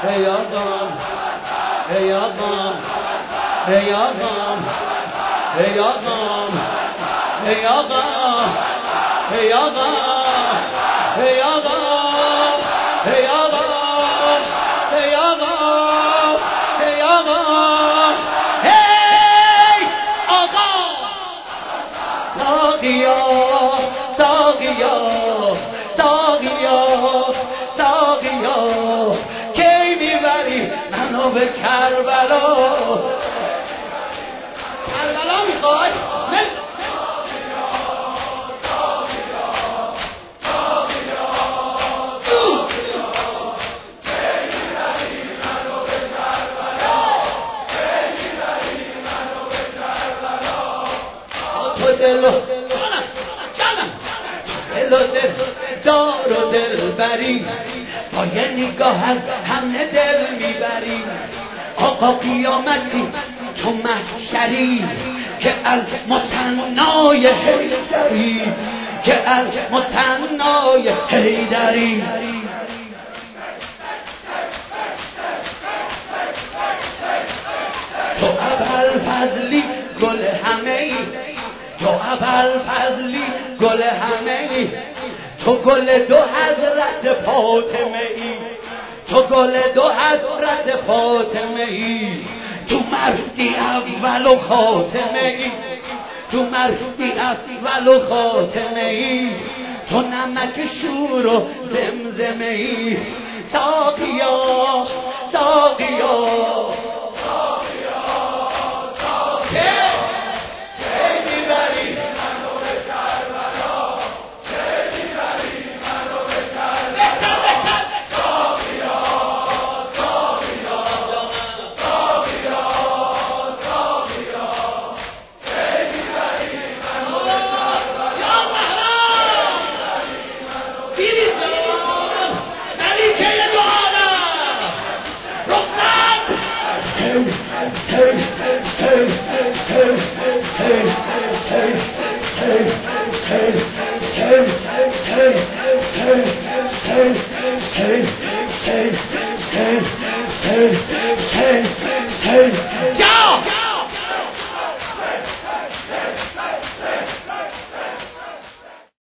ای آقام ای آقام ای آقام ای آقام ای آقام ای آقام ای آقام ای آقام ای آقام ای آقام ای آقام ساقیا ساقیا ساقیا ساقیا کی میبری منو به کربلا کربلا میخوای دل دار و دل بری با یه نگاه از همه دل میبری آقا قیامتی تو محشری که از مثنای حیدری که از مثنای حیدری تو ابوالفضلی گل همه ای تو ابوالفضلی گل همه ای تو گل دو حضرت فاطمه ای تو گل دو حضرت فاطمه ای تو مردی اول و خاتمه ای تو مردی اول و خاتمه ای تو نمک شور و زمزمه ای ساقیا ساقیا